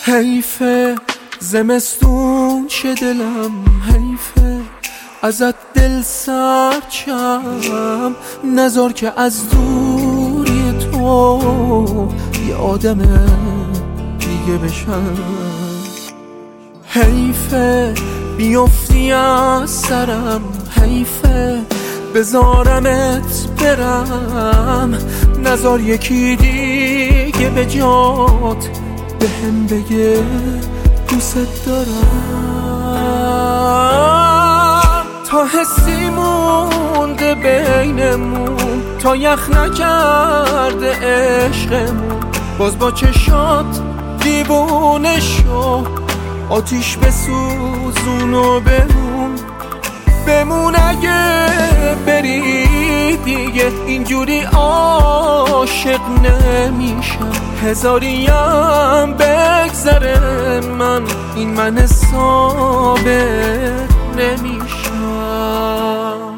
حیفه زمستون شه دلم، حیفه ازت دل سرچم، نذار که از دوری تو یه آدم دیگه بشم. حیفه بیفتی از سرم، حیفه بذارمت برم، نذار یکی دیگه به جات بهم بگه دوست دارم. تا حسی مونده بینمون، تا یخ نکرده عشقمون، باز با چشات دیوونه شو، آتیش بسوزون و بمون اگه بری دیگه اینجوری عاشق نمیشم. هزاریم بگذره من ثابت نمیشم.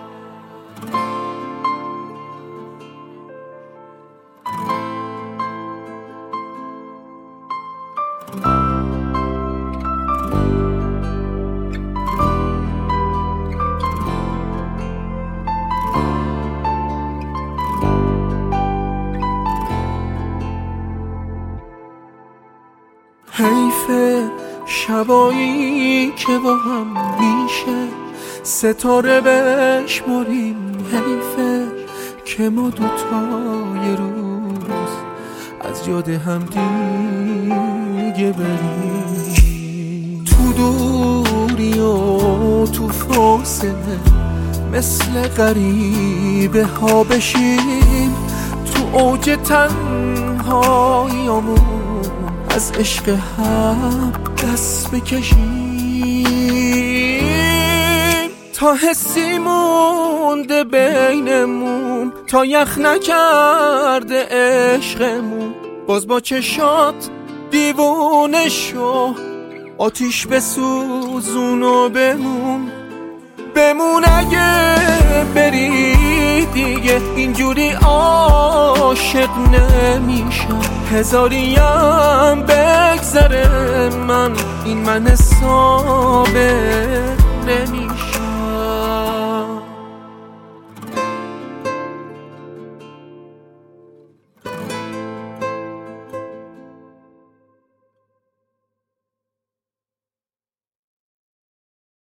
حیفه شبایی که با هم میشه ستاره بشماریم، حیفه که ما دوتا یه روز از یاد هم دیگه بریم. تو دوری و تو فاصله مثل غریبه ها بشیم، تو اوج تنهاییامون از عشق هم دست بکشیم. تا حسی مونده بینمون، تا یخ نکرده عشقمون، باز با چشات دیوونه شو، آتیش بسوزون و بمون اگه بری دیگه اینجوری عاشق نمیشم. هزاریم بگذره من ثابت نمیشم.